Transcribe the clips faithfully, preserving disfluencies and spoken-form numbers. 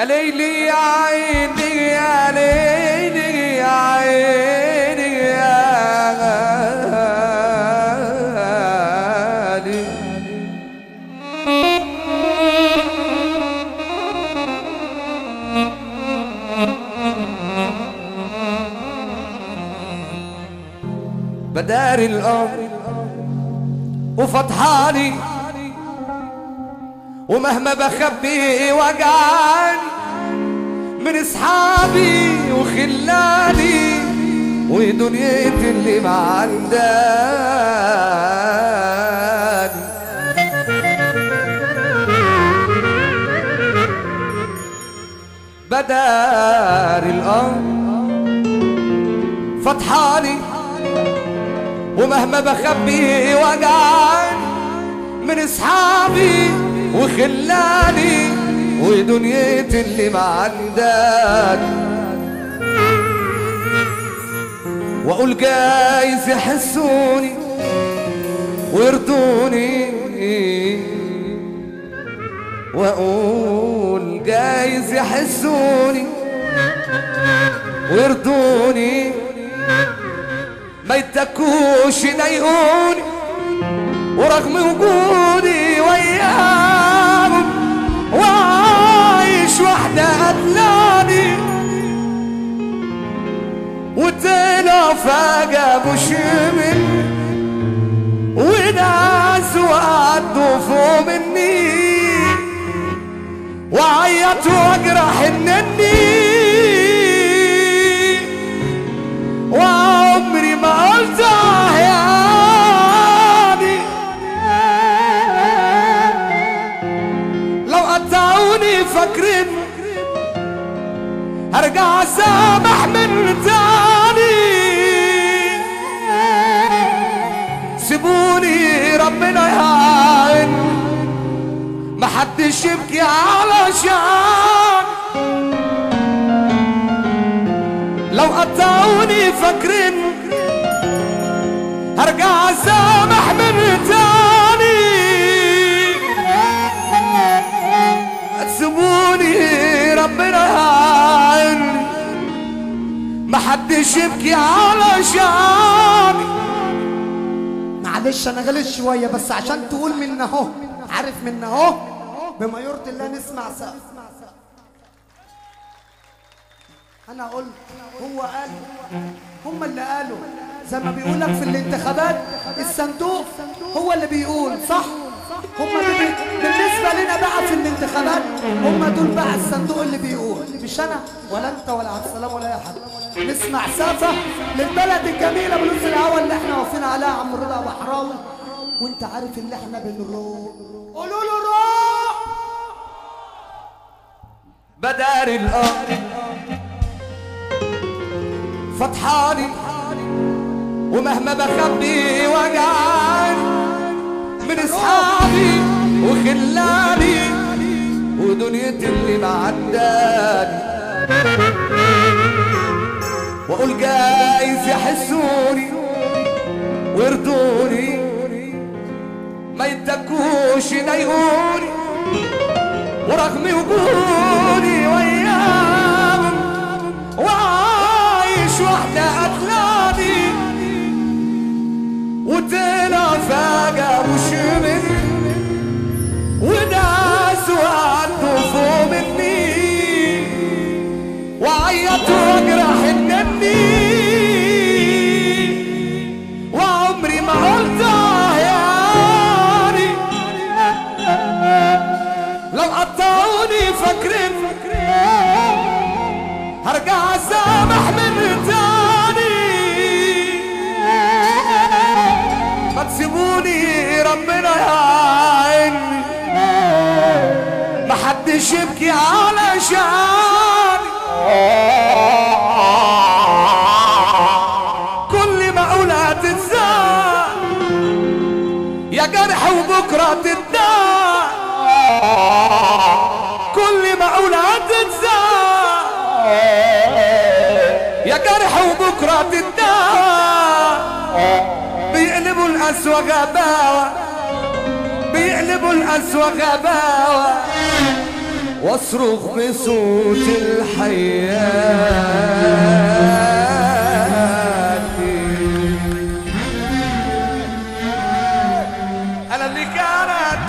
يا ليلي يا عيني يا ليلي يا عيني يا غالي بداري الأمر وفضحاني ومهما بخبي وجعاني من اصحابي وخلاني ودنيتي اللي معنداني. بدار الأمر فضحاني ومهما بخبي وجعاني من اصحابي وخلاني ودنيتي اللي معنداني. واقول جايز يحسوني ويرضوني واقول جايز يحسوني ويرضوني ما يتكوش يضايقوني ورغم وجودي وياهم وعايش وحدة قتلاني وطلع فجأة بشمل وناس وقعدوا فوق مني وعيطوا واجرح انني وعمري ما قلت يعني لو قطعوني فاكرين هرجع اسامح من تاني. سيبوني ربنا يعين محدش يبكي علشان لو قطعوني فاكرين هرجع اسامح من تاني. سيبوني ربنا يعين محدش يبكي علشاني. معلش انا غلط شويه بس عشان تقول من اهو عارف من اهو بما يرضي الله نسمع سقف. انا قلت هو قال هم اللي قالوا زي ما بيقولك في الانتخابات الصندوق هو اللي بيقول صح. هم اللي بي... بالنسبه لنا بقى في الانتخابات هم دول بقى الصندوق اللي بيقول مش انا ولا انت ولا عبد السلام ولا اي حد. نسمع سقفه للبلد الجميله بلوز الهوا اللي احنا واقفين عليها عم رضا بحراوي وانت عارف اللي احنا بنروح قولوا له روح. بدار الأرض فضحاني ومهما بخبي وجعاني من اصحابي وخلاني ودنيتي اللي معنداني. واقول جايز يحسوني ويرضوني ما يتكوش يضايقوني ورغم وجودي وياهم وعايش وحدة قتلاني وطلع فجأة وشمل وناس وقعدوا فوق مني وعيطوا واجرح انني وعمري ما قلت يعني لو قطعوني فاكرين هرجع اسامح من تاني. ما تسيبوني ربنا يعيني محدش يبكي علشاني. كل ما اقولها تتزاد يا جرح وبكره تتداع. كل ما اقولها تتزاد يا جرح وبكره تتداع. بيقلبوا القسوة غباوة بيقلبوا القسوة غباوة واصرخ بصوت الحياة. انا اللي كانت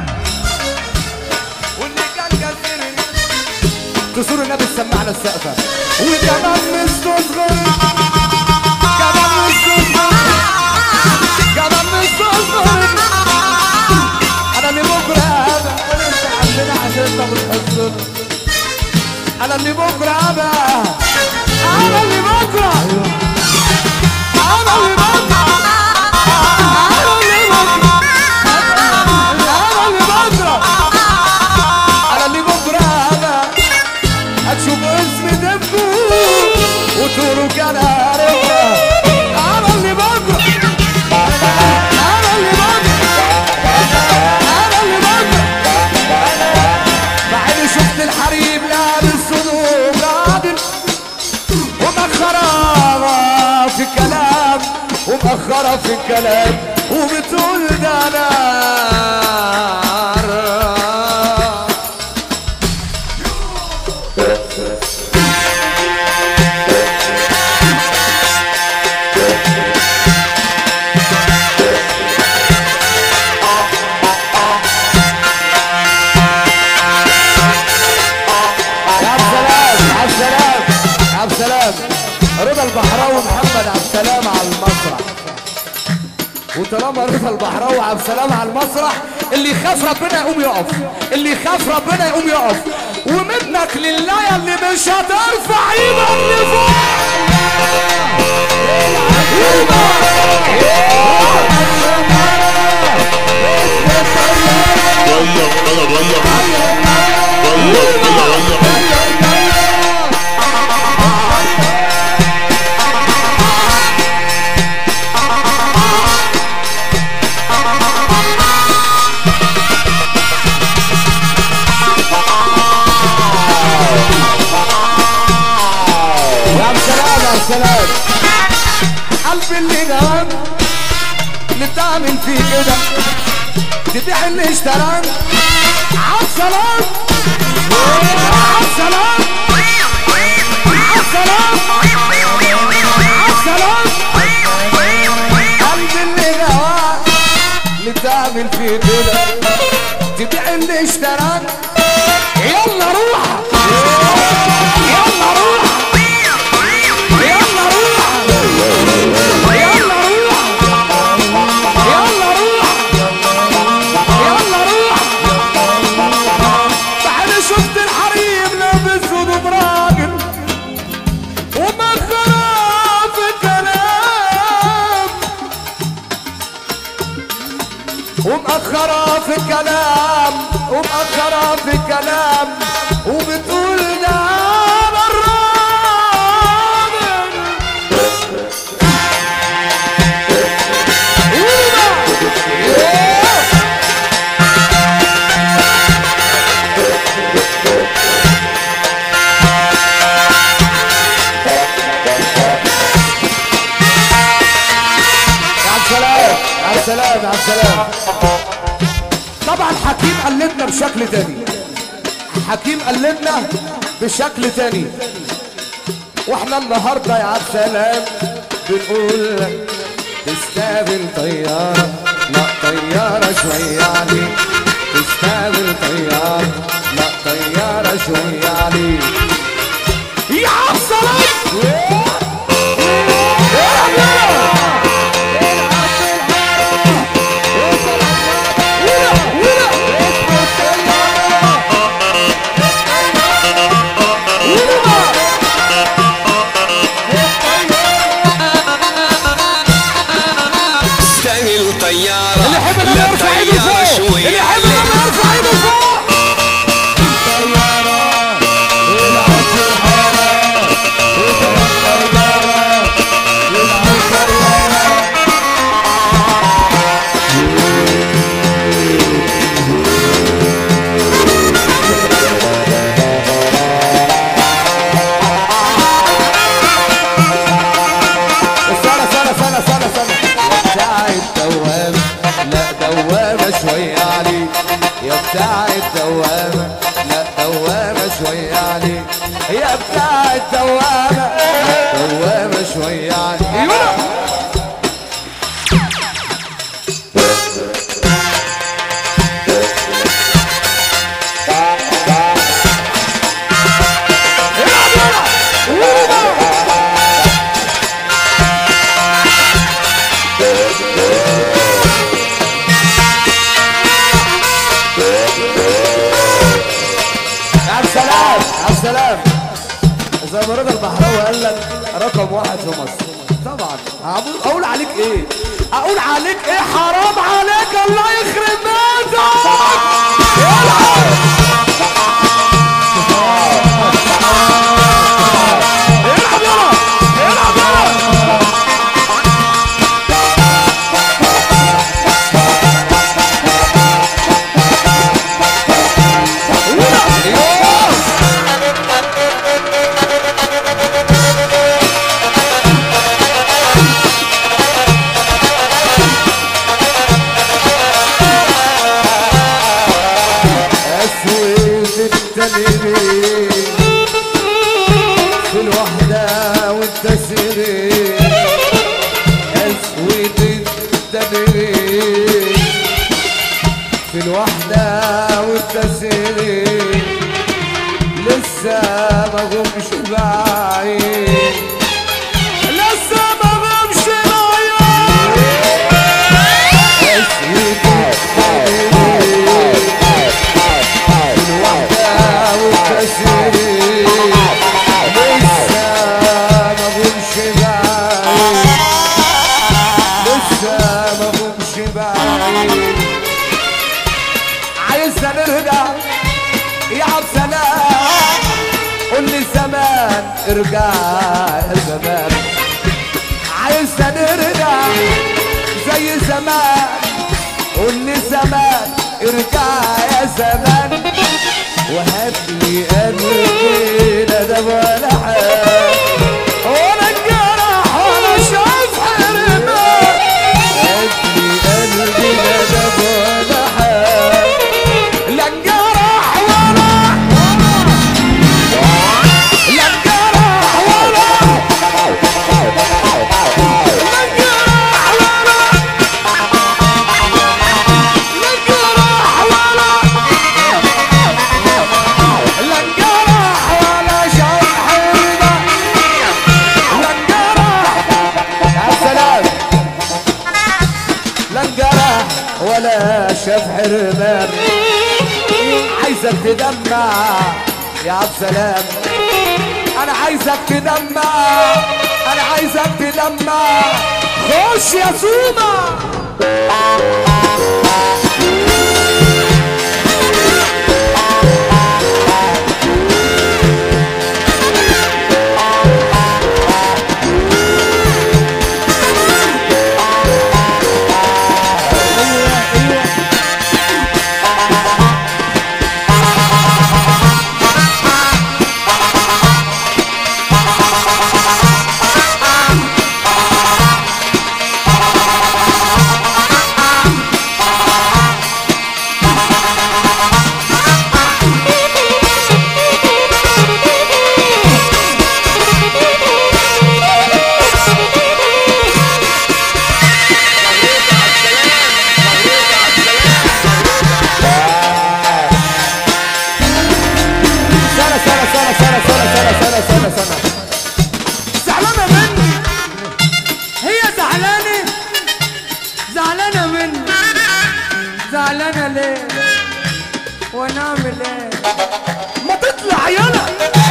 واللي كان كثير تصور النبي سمعنا السقفة وكمان مستصغر كمان مستصغر كمان مستصغر. انا اللي بكره هذا ولسه عندنا عشان انت بتحصر. انا اللي بكره هذا انا اللي بكره انا اللي بكره انا اللي بكره انا اللي بكره انا اللي بكره هذا. هتشوف اسمي دمه وتقولوا كان عارفها. انا اللي بكره انا اللي بكره انا اللي بكره. بعد شفت الحريم لابس صدور راجل ومأخرة في الكلام ومأخرة في الكلام وبتقول ده نار. رضا البحراوي محمد عبد السلام على المسرح. وطالما رضا البحراوي عبد السلام على المسرح اللي يخاف ربنا يقوم يقف. اللي يخاف ربنا يقوم يقف. ومنك لله يا اللي مش هترفع ايدك لفوق. سلام قلبي اللي جوان اللي تعمل فيه كده تبيع اللي اشتراك. عالسلام عالسلام عالسلام عالسلام قلبي اللي جوان اللي تعمل فيه كده تبيع اللي اشتراك. يلا روح يلا روح يلا روح يلا روح يلا روح يلا روح. بعد شفت الحريم لابس هدوم راجل ومأخرة في الكلام ومأخرة في الكلام ومأخرة في الكلام وبتقول ده سلام على السلام. طبعا حكيم قلدنا بشكل تاني. حكيم قلدنا بشكل تاني. واحنا النهارده يا عبد السلام بنقول لك تستقبل طياره. لا طياره شويه عليك. تستقبل طياره. لا طياره شويه عليك يا عبد السلام. اللي يحب لما يرفع ايده فوق. اللي يحب لما يرفع ايده فوق. يا بتاع الدوامة، لا دوامة شوية عليك، يا بتاع الدوامة دوامة شوية عليك. سلام. زي ما رضا البحراوي قال لك رقم واحد في مصر. طبعا اقول عليك ايه؟ اقول عليك ايه؟ حرام عليك، الله يخرب بيتك. العب العب يلا العب يلا. في الوحدة والتسرير أسود التمرين، في الوحدة والتسرير لسه ما قمش بعيد، لسه ما قمش بعيد. أسود التمرين في الوحدة والتسرير لسه ما قمش بعيد، لسه ما قمش بعيد. عايزنا نرجع يا عبد سلام، قول لي زمان ارجع يا زمان. عايزنا نرجع زي زمان، قول لي زمان ارجع يا زمان. وهات لي قلبي لا دب ولا حال، ولا انجرح ولا شاف حرمان. هات لي قلبي لا دب ولا حال، لا انجرح ولا لا انجرح ولا لا انجرح ولا ولا شاف حرمان. عايزك تدمع يا عبد سلام، انا عايزك تدمع، انا عايزك تدمع. خش يا سوما. زعلانة مني، هي زعلانة زعلانة مني. زعلانة ليه وانا اعمل ايه؟ ما تطلع يلا.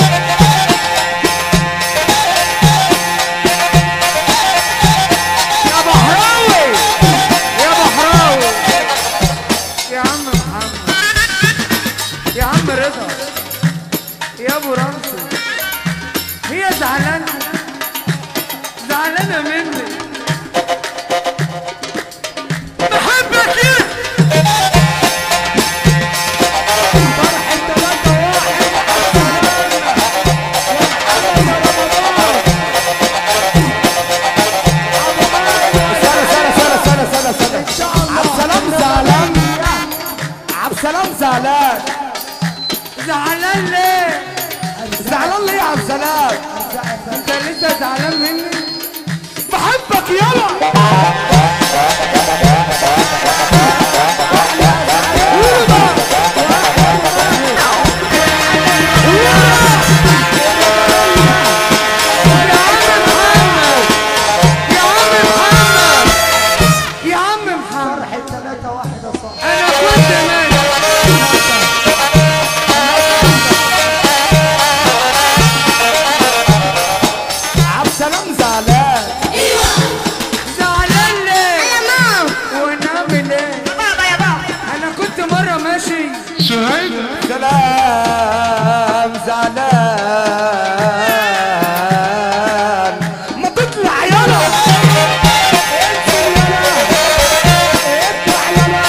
يا بحراوي يا بحراوي يا عم محمد يا عم رضا يا ابو رمسي، هي زعلانة زعلانة مني. بحبك يا فرح التلاتة واحد. سنة سنة سنة سنة سنة سنة. عبد سلام زعلان، عبد السلام زعلان. زعلان ليه؟ زعلان ليه يا عبد السلام؟ انت لسه زعلان مني؟ بحبك يلا. سلام زعلان ما تطلع يلا اطلع يلا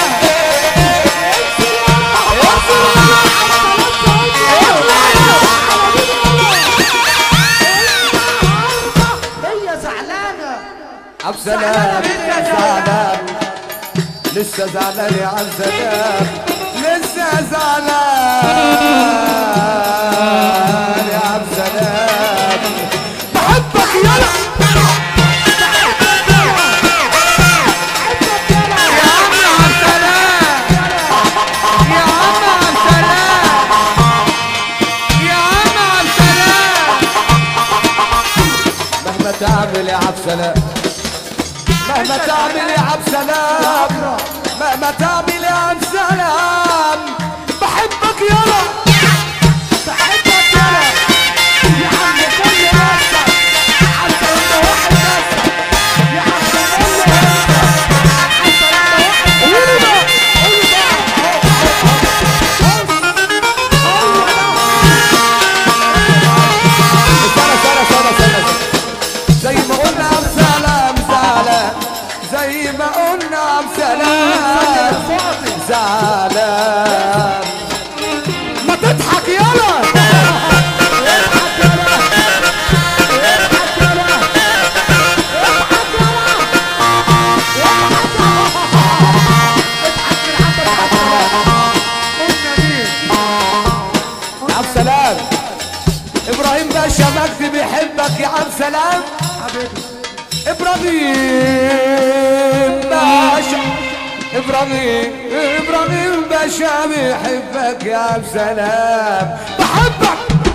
هي زعلانة عبد السلام زعلان لسه زعلان يا عبد السلام لسه زعلان يا عبد السلام بحبك يلا يا عم عبد السلام يا عم عبد السلام يا عم عبد السلام مهما تعمل يا عبد السلام مهما تعمل يا عبد السلام مهما تعمل يا عبد السلام بحبك يلا بحبك يلا يا عم كل نفسك حتى لما واحد نفسك يا عم كل نفسك حتى لما واحد قولوا بقى قولوا بقى سنة سنة سنة سنة زي ما قلنا عبد السلام زعلان زي ما قلنا عبد السلام زعلان ما تضحك يلا اضحك يلا اضحك يلا اضحك يلا اضحك قلنا مين عبد السلام ابراهيم باشا مجدي بيحبك يا عبد السلام حبيبي ابراهيم باشا ابراهيم ابراهيم باشا بيحبك يا عبد السلام بحبك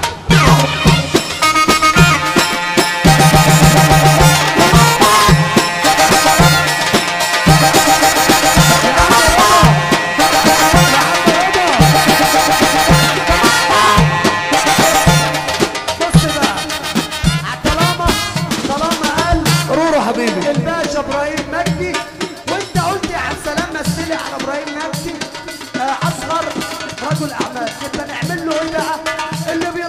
بص بقى طالما طالما قال رورو حبيبي الباشا ابراهيم مجدي وانت قلت يا عبد السلام مثلي على ابراهيم مجدي آه، اصغر رجل اعمال يبقى نعمل له ايه بقى اللي بي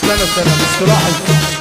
سنة سنة مش تلاحظ